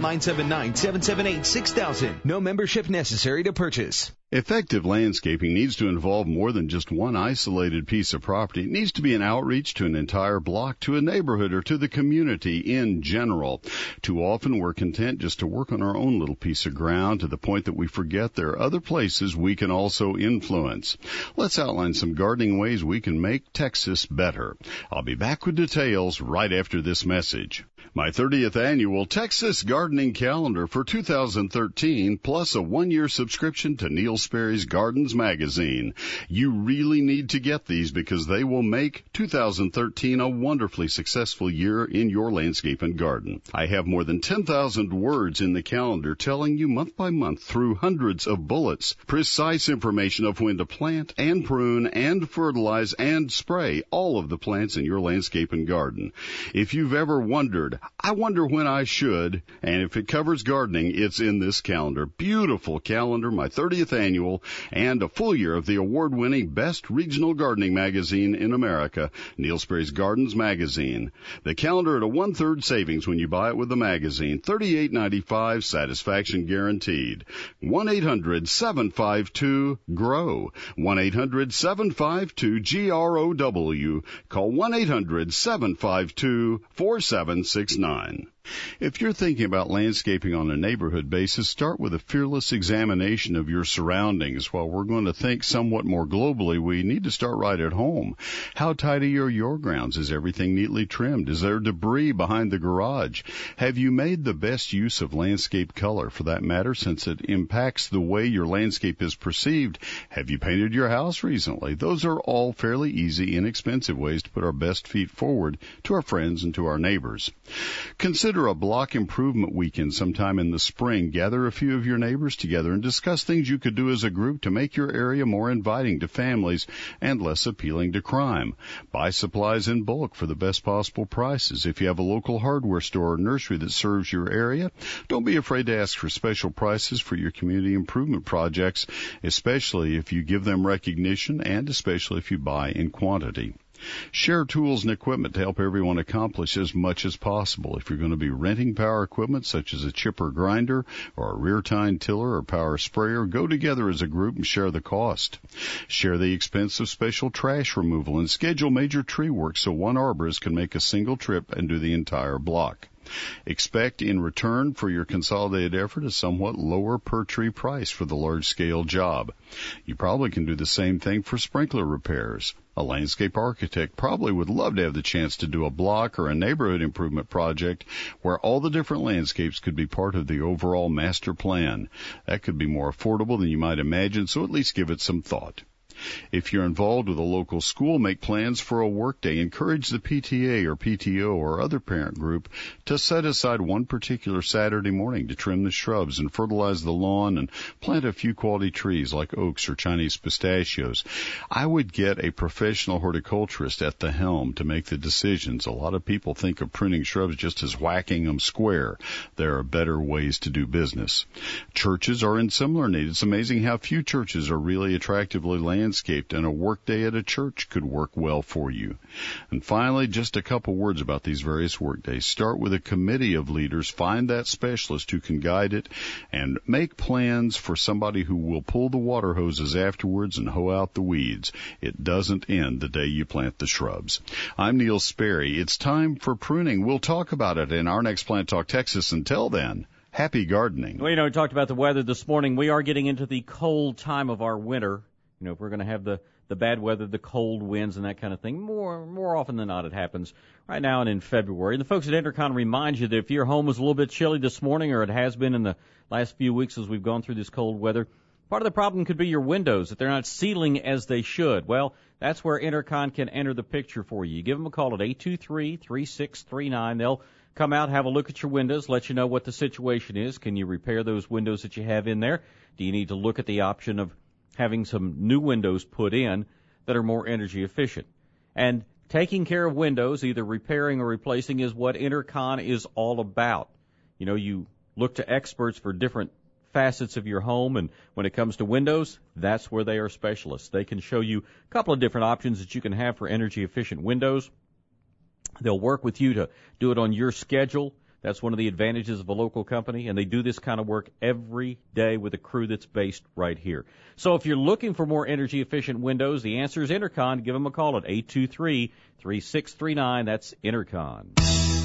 S21: 979-778-6000. No membership necessary to purchase.
S17: Effective landscaping needs to involve more than just one isolated piece of property. It needs to be an outreach to an entire block, to a neighborhood, or to the community in general. Too often we're content just to work on our own little piece of ground to the point that we forget there are other places we can also influence. Let's outline some gardening ways we can make Texas better. I'll be back with details right after this message. My 30th annual Texas Gardening Calendar for 2013, plus a one-year subscription to Neil Sperry's Gardens magazine. You really need to get these because they will make 2013 a wonderfully successful year in your landscape and garden. I have more than 10,000 words in the calendar telling you month by month through hundreds of bullets, precise information of when to plant and prune and fertilize and spray all of the plants in your landscape and garden. If you've ever wondered, I wonder when I should, and if it covers gardening, it's in this calendar. Beautiful calendar, my 30th annual, and a full year of the award-winning Best Regional Gardening Magazine in America, Neil Sperry's Gardens Magazine. The calendar at a one-third savings when you buy it with the magazine. $38.95, satisfaction guaranteed. 1-800-752-GROW. 1-800-752-GROW. Call 1-800-752-4769. If you're thinking about landscaping on a neighborhood basis, start with a fearless examination of your surroundings. While we're going to think somewhat more globally, we need to start right at home. How tidy are your grounds? Is everything neatly trimmed? Is there debris behind the garage? Have you made the best use of landscape color? For that matter, since it impacts the way your landscape is perceived, have you painted your house recently? Those are all fairly easy, inexpensive ways to put our best feet forward to our friends and to our neighbors. Consider a block improvement weekend sometime in the spring. Gather a few of your neighbors together and discuss things you could do as a group to make your area more inviting to families and less appealing to crime. Buy supplies in bulk for the best possible prices. If you have a local hardware store or nursery that serves your area, don't be afraid to ask for special prices for your community improvement projects, especially if you give them recognition and especially if you buy in quantity. Share tools and equipment to help everyone accomplish as much as possible. If you're going to be renting power equipment such as a chipper grinder or a rear tine tiller or power sprayer, go together as a group and share the cost. Share the expense of special trash removal and schedule major tree work so one arborist can make a single trip and do the entire block. Expect in return for your consolidated effort a somewhat lower per tree price for the large-scale job. You probably can do the same thing for sprinkler repairs. A landscape architect probably would love to have the chance to do a block or a neighborhood improvement project where all the different landscapes could be part of the overall master plan. That could be more affordable than you might imagine, so at least give it some thought. If you're involved with a local school, make plans for a workday. Encourage the PTA or PTO or other parent group to set aside one particular Saturday morning to trim the shrubs and fertilize the lawn and plant a few quality trees like oaks or Chinese pistachios. I would get a professional horticulturist at the helm to make the decisions. A lot of people think of pruning shrubs just as whacking them square. There are better ways to do business. Churches are in similar need. It's amazing how few churches are really attractively landscaped, and a workday at a church could work well for you. And finally, just a couple words about these various workdays. Start with a committee of leaders. Find that specialist who can guide it, and make plans for somebody who will pull the water hoses afterwards and hoe out the weeds. It doesn't end the day you plant the shrubs. I'm Neil Sperry. It's time for pruning. We'll talk about it in our next Plant Talk Texas. Until then, happy gardening.
S7: Well, we talked about the weather this morning. We are getting into the cold time of our winter. If we're going to have the bad weather, the cold winds and that kind of thing, more often than not it happens right now and in February. And the folks at Intercon remind you that if your home was a little bit chilly this morning, or it has been in the last few weeks as we've gone through this cold weather, part of the problem could be your windows, that they're not sealing as they should. Well, that's where Intercon can enter the picture for you. You give them a call at 823-3639. They'll come out, have a look at your windows, let you know what the situation is. Can you repair those windows that you have in there? Do you need to look at the option of having some new windows put in that are more energy efficient? And taking care of windows, either repairing or replacing, is what Intercon is all about. You look to experts for different facets of your home, and when it comes to windows, that's where they are specialists. They can show you a couple of different options that you can have for energy efficient windows. They'll work with you to do it on your schedule. That's one of the advantages of a local company, and they do this kind of work every day with a crew that's based right here. So if you're looking for more energy-efficient windows, the answer is Intercon. Give them a call at 823-3639. That's Intercon.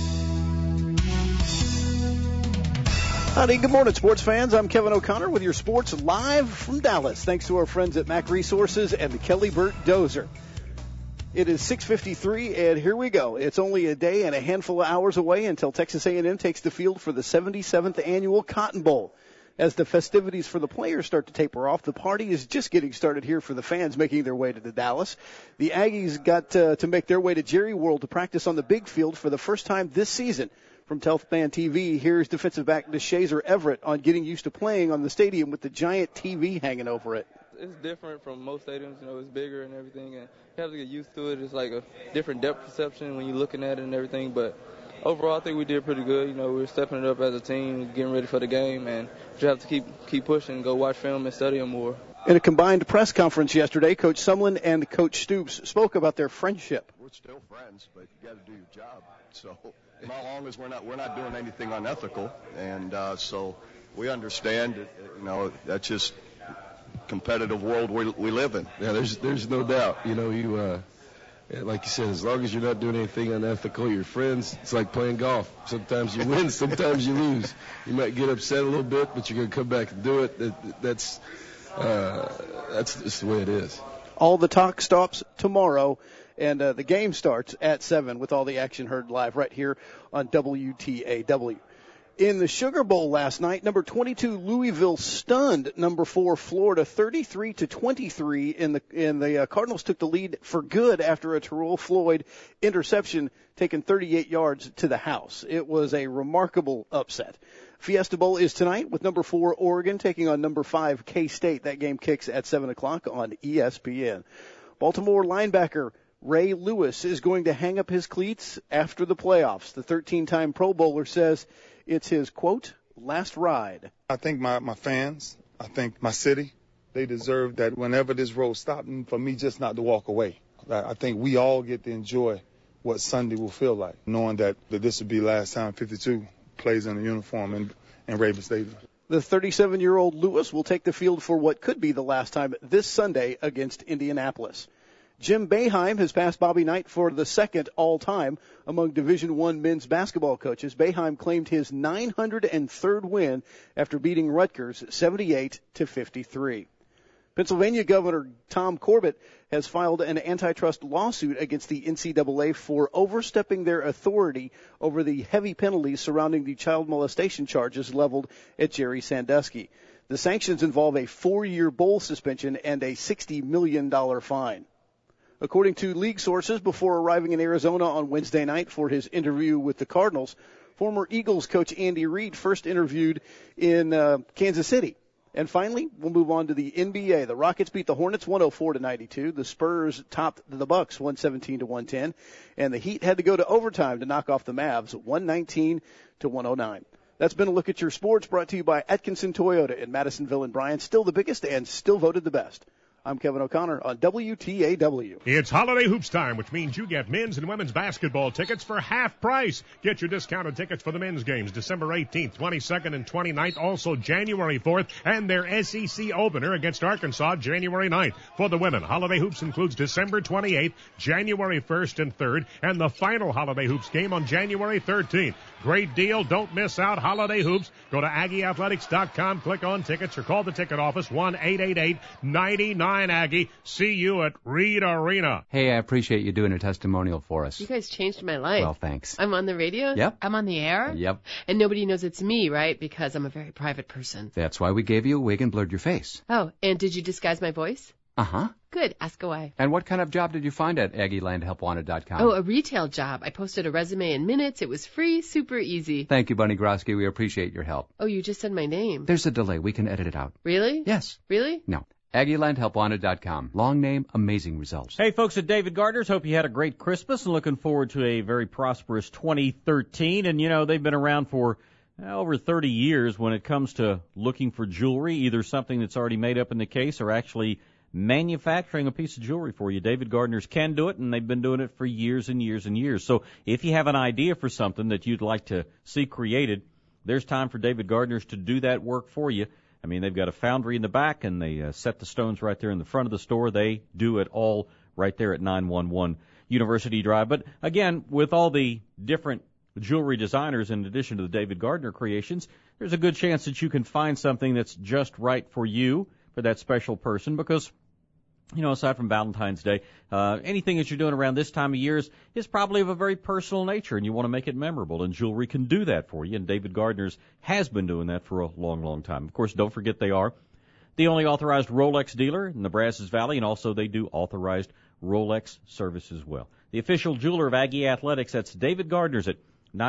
S14: Howdy, good morning, sports fans. I'm Kevin O'Connor with your sports live from Dallas. Thanks to our friends at Mac Resources and the Kelly Burt Dozer. It is 6:53, and here we go. It's only a day and a handful of hours away until Texas A&M takes the field for the 77th annual Cotton Bowl. As the festivities for the players start to taper off, the party is just getting started here for the fans making their way to the Dallas. The Aggies got to make their way to Jerry World to practice on the big field for the first time this season. From Telfman TV, here's defensive back DeShazer Everett on getting used to playing on the stadium with the giant TV hanging over it.
S13: It's different from most stadiums, it's bigger and everything, and you have to get used to it. It's like a different depth perception when you're looking at it and everything, but overall I think we did pretty good. We're stepping it up as a team, getting ready for the game, and you have to keep pushing, go watch film and study them more.
S14: In a combined press conference yesterday, Coach Sumlin and Coach Stoops spoke about their friendship.
S2: We're still friends, but you got to do your job. So as long as we're not doing anything unethical, and so we understand that, that's just competitive world we live in.
S3: Yeah, there's no doubt. like you said, as long as you're not doing anything unethical, your friends, it's like playing golf. Sometimes you win, sometimes you lose. You might get upset a little bit, but you're going to come back and do it. That's just the way it is.
S14: All the talk stops tomorrow, and the game starts at 7 with all the action heard live right here on WTAW. In the Sugar Bowl last night, number 22 Louisville stunned number 4 Florida 33-23. In the Cardinals took the lead for good after a Terrell Floyd interception taken 38 yards to the house. It was a remarkable upset. Fiesta Bowl is tonight with number 4 Oregon taking on number 5 K-State. That game kicks at 7 o'clock on ESPN. Baltimore linebacker Ray Lewis is going to hang up his cleats after the playoffs. The 13-time Pro Bowler says it's his, quote, last ride.
S4: I think my fans, I think my city, they deserve that whenever this road stops, for me just not to walk away. I think we all get to enjoy what Sunday will feel like, knowing that this will be last time 52 plays in a uniform in Raven Stadium.
S14: The 37-year-old Lewis will take the field for what could be the last time this Sunday against Indianapolis. Jim Boeheim has passed Bobby Knight for the second all-time among Division I men's basketball coaches. Boeheim claimed his 903rd win after beating Rutgers 78-53. Pennsylvania Governor Tom Corbett has filed an antitrust lawsuit against the NCAA for overstepping their authority over the heavy penalties surrounding the child molestation charges leveled at Jerry Sandusky. The sanctions involve a 4-year bowl suspension and a $60 million fine. According to league sources, before arriving in Arizona on Wednesday night for his interview with the Cardinals, former Eagles coach Andy Reid first interviewed in Kansas City. And finally, we'll move on to the NBA. The Rockets beat the Hornets 104-92. The Spurs topped the Bucks 117-110. And the Heat had to go to overtime to knock off the Mavs 119-109. That's been a look at your sports brought to you by Atkinson Toyota in Madisonville and Bryan. Still the biggest and still voted the best. I'm Kevin O'Connor on WTAW.
S25: It's Holiday Hoops time, which means you get men's and women's basketball tickets for half price. Get your discounted tickets for the men's games December 18th, 22nd, and 29th. Also January 4th and their SEC opener against Arkansas January 9th. For the women, Holiday Hoops includes December 28th, January 1st and 3rd, and the final Holiday Hoops game on January 13th. Great deal. Don't miss out. Holiday Hoops. Go to AggieAthletics.com, click on tickets, or call the ticket office 1-888-99-AGGIE. See you at Reed Arena.
S18: Hey, I appreciate you doing a testimonial for us.
S22: You guys changed my life.
S18: Well, thanks.
S22: I'm on the radio?
S18: Yep.
S22: I'm on the air?
S18: Yep.
S22: And nobody knows it's me, right? Because I'm a very private person.
S18: That's why we gave you a wig and blurred your face.
S22: Oh, and did you disguise my voice?
S18: Uh-huh.
S22: Good. Ask away.
S18: And what kind of job did you find at AggieLandHelpWanted.com?
S22: Oh, a retail job. I posted a resume in minutes. It was free, super easy.
S18: Thank you, Bunny Grosky. We appreciate your help.
S22: Oh, you just said my name.
S18: There's a delay. We can edit it out.
S22: Really?
S18: Yes.
S22: Really?
S18: No. AggieLandHelpWanted.com. Long name, amazing results.
S7: Hey, folks at David Gardner's, hope you had a great Christmas and looking forward to a very prosperous 2013. And, you know, they've been around for over 30 years when it comes to looking for jewelry, either something that's already made up in the case or actually manufacturing a piece of jewelry for you. David Gardner's can do it, and they've been doing it for years and years and years. So if you have an idea for something that you'd like to see created, there's time for David Gardner's to do that work for you. I mean, they've got a foundry in the back, and they set the stones right there in the front of the store. They do it all right there at 911 University Drive. But again, with all the different jewelry designers in addition to the David Gardner creations, there's a good chance that you can find something that's just right for you, for that special person, because, you know, aside from Valentine's Day, anything that you're doing around this time of year is probably of a very personal nature, and you want to make it memorable, and jewelry can do that for you, and David Gardner's has been doing that for a long, long time. Of course, don't forget they are the only authorized Rolex dealer in the Brazos Valley, and also they do authorized Rolex service as well. The official jeweler of Aggie Athletics, that's David Gardner's at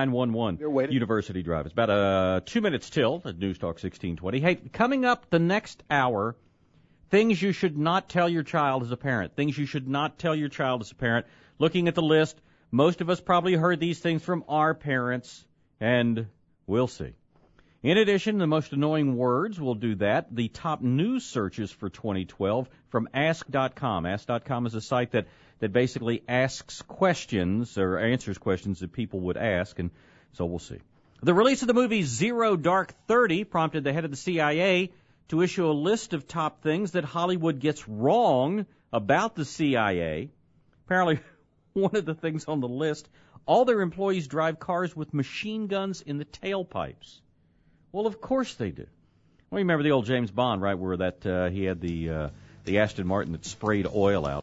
S7: 911 University Drive. It's about 2 minutes till at News Talk 1620. Hey, coming up the next hour, things you should not tell your child as a parent. Things you should not tell your child as a parent. Looking at the list, most of us probably heard these things from our parents, and we'll see. In addition, the most annoying words, we'll do that. The top news searches for 2012 from Ask.com. Ask.com is a site that basically asks questions or answers questions that people would ask, and so we'll see. The release of the movie Zero Dark 30 prompted the head of the CIA to issue a list of top things that Hollywood gets wrong about the CIA. Apparently, one of the things on the list, all their employees drive cars with machine guns in the tailpipes. Well, of course they do. Well, you remember the old James Bond, right, where that he had the Aston Martin that sprayed oil out.